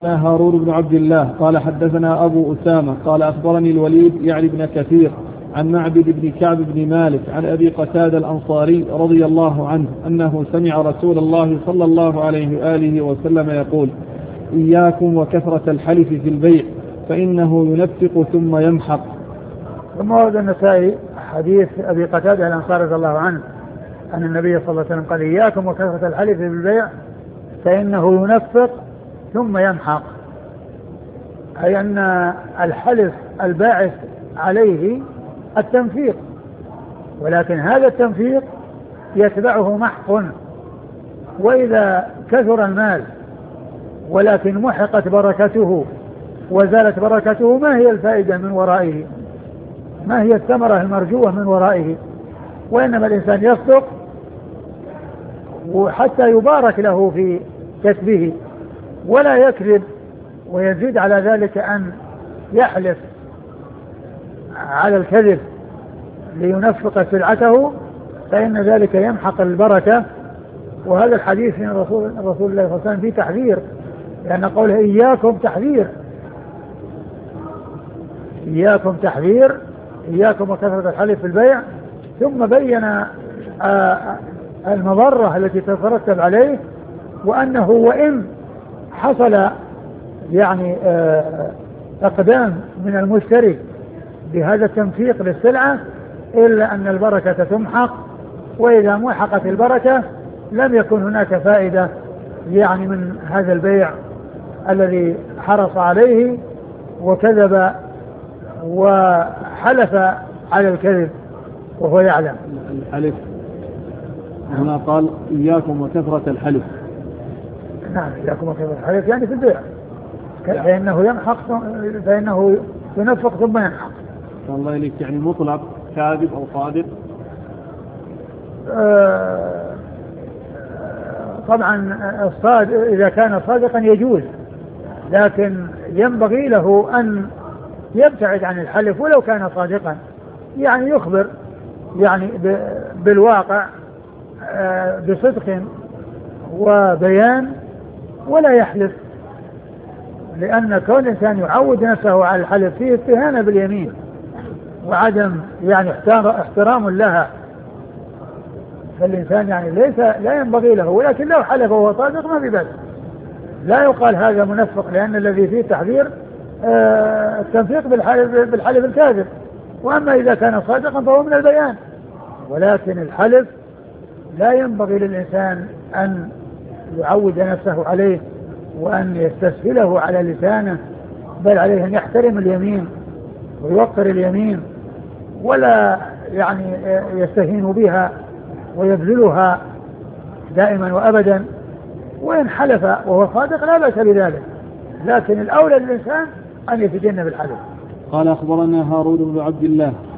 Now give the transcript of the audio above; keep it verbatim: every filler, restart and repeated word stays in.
هارون بن عبد الله قال حدثنا أبو أسامة قال أخبرني الوليد يعني بن كثير عن معبد بن كعب بن مالك عن أبي قتادة الأنصاري رضي الله عنه أنه سمع رسول الله صلى الله عليه وآله وسلم يقول: إياكم وكثرة الحلف في البيع فإنه ينفق ثم يمحق. ثم ورد النسائي حديث أبي قتادة الأنصاري رضي الله عنه أن النبي صلى الله عليه وسلم قال: إياكم وكثرة الحلف في البيع فإنه ينفق ثم يمحق، أي أن الحلف الباعث عليه التنفيق، ولكن هذا التنفيق يتبعه محق، وإذا كثر المال ولكن محقت بركته وزالت بركته ما هي الفائدة من ورائه؟ ما هي الثمرة المرجوة من ورائه؟ وإنما الإنسان يصدق وحتى يبارك له في كسبه ولا يكذب ويزيد على ذلك أن يحلف على الكذب لينفق سلعته، فإن ذلك يمحق البركة. وهذا الحديث من رسول, رسول الله صلى الله عليه وسلم فيه تحذير، لأن قوله إياكم تحذير، إياكم تحذير، إياكم وكثرة الحلف في البيع، ثم بين المضرة التي تترتب عليه، وأنه وإن حصل يعني أقدام من المشتري بهذا التنفيق للسلعة إلا أن البركة تمحق، وإذا محقت البركة لم يكن هناك فائدة يعني من هذا البيع الذي حرص عليه وكذب وحلف على الكذب وهو يعلم. الحلف هنا قال إياكم وكثرة الحلف. نعم، إياكم وكثرة الحلف يعني في البيع، فإنه يمحق فإنه ينفق ثم يمحق. الله إليك، يعني مطلق كاذب أو صادق؟ آه طبعا الصادق إذا كان صادقا يجوز، لكن ينبغي له أن يبتعد عن الحلف ولو كان صادقا، يعني يخبر يعني بالواقع بصدق وبيان ولا يحلف، لأن كون الإنسان يعود نفسه على الحلف فيه استهانة باليمين وعدم يعني احترام لها، فالإنسان يعني ليس لا ينبغي له، ولكن لو حلف وهو صادق ما في بأس، لا يقال هذا منفق، لأن الذي فيه تحذير آه التنفيق بالحلف, بالحلف الكاذب، وأما إذا كان صادقا فهو من البيان. ولكن الحلف لا ينبغي للإنسان أن يعود نفسه عليه وأن يستسهله على لسانه، بل عليه أن يحترم اليمين ويوقر اليمين ولا يعني يستهين بها ويبذلها دائما وأبدا. وإن حلف وهو صادق لا بأس بذلك، لكن الأولى للإنسان أن يتجنب الحلف. قال أخبرنا هارون بن عبد الله